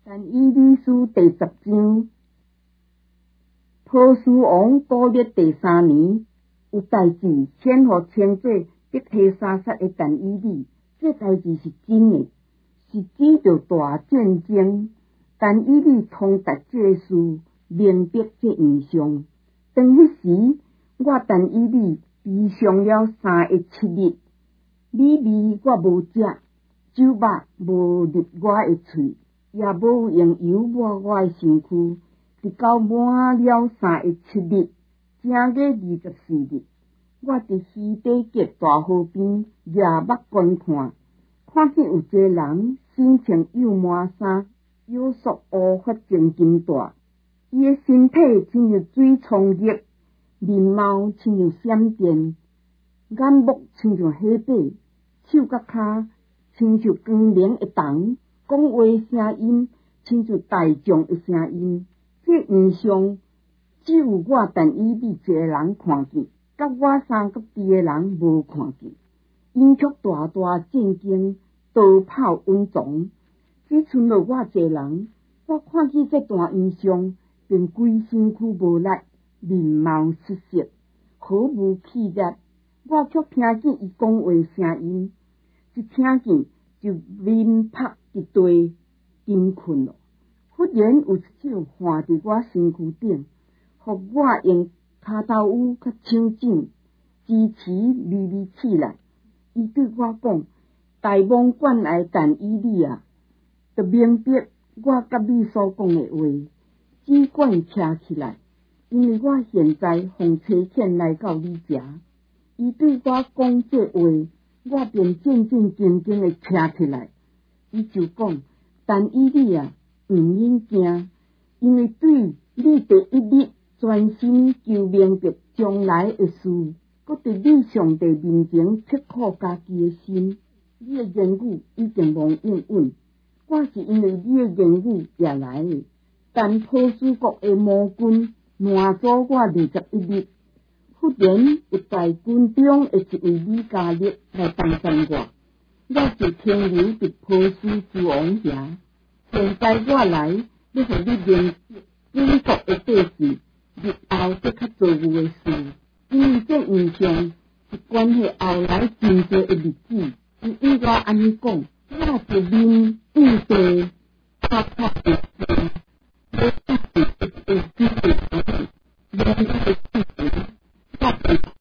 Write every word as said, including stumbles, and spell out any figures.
但以理书第十章，波斯王古列第三年，有代志先互称做伯提沙撒的但以理，这代志是真的，是指着大战争。但以理通达这事，明白这异象。当迄时，我但以理悲伤了三个七日，米味我无食，酒肉无入我的喙，也无用油抹我的身躯。直到满了三个七日，正月二十四日，我伫西底结大河边夜目观看，看见有一个人身穿幼麻衫，腰束乌发正金带，伊的身体亲像水冲热，面貌亲像闪电，眼目亲像火把，手甲骹亲像光明的铜，讲话声音亲像大众的声音。这印象只有我但以理一个人看见，甲我三个弟的人无看见。因却大大震惊，逃跑稳藏，只剩了我一个人。我看见这段印象，便规身躯无力，面貌失色，毫无气力。我却听见伊讲话声音，一听见就面拍一地，惊困了。忽然有一手换伫我身躯顶，互我用骹头乌甲手掌支持微微起来。伊对我讲：“大蒙馆内但以理啊，就明白我甲你所讲的话，只管徛起来，因为我现在奉差遣来到你遮。”伊对我讲这话，我便战战兢兢地徛起来。伊就讲：“但以理啊，毋免惊，因为对你第一日专心求明白将来的事，搁伫你上帝面前切苦家己的心，你的言语已经无应允。我是因为你的言语也来的，但波斯国的魔军拦阻我二十一日。忽然有在军中的一位米迦勒来帮衬我，我就停留伫波斯之王遐。现在我来要互你明英国的故事，日后再较做有的事，因为这印象是关系后来真多的日子。伊对我安尼讲，我就面应地拍拍一声，我